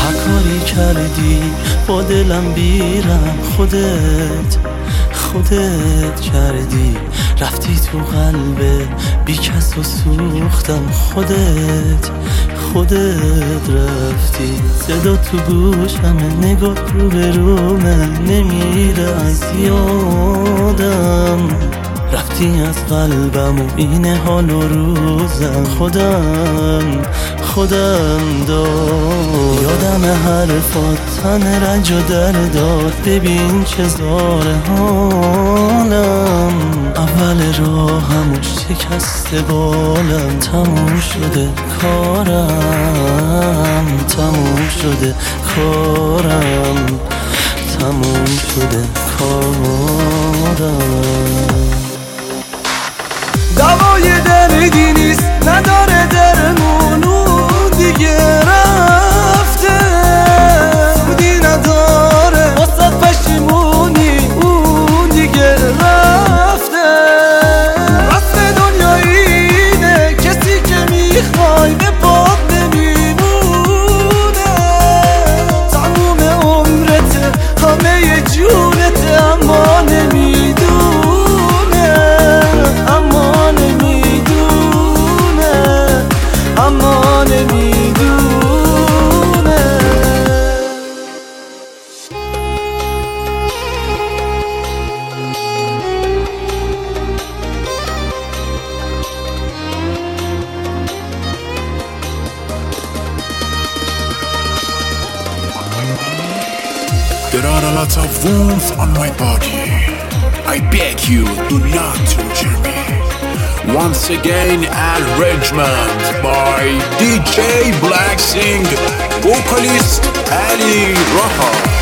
هر کاری کردی با دلم بیرم، خودت کردی، رفتی تو قلب بی کس و سوختم، خودت رفتی. صدا تو گوشم، نگاه رو به رومه، نمیره از یادم، رفتی از قلبم و این حال و روزم، خودم داد یادم حرفات، تن رنج و درداد، ببین چه زاره حالم، اول راهم و شکست بالم، تموم شده کارم، تموم شده کارم. دوای دردی نیست، نداره درمون، اون دیگه رفته، سودی نداره واسه پشیمونی، اون دیگه رفته. رسم دنیا اینه، کسی که میخوای به پات نمیمونه، تموم عمرته، همه جونته، اما نمیدونه، اما نمیدونه. There are a lot of wounds on my body. I beg you, do not torture me. Once again, arrangement by DJ Black Sing, vocalist Ali Raha.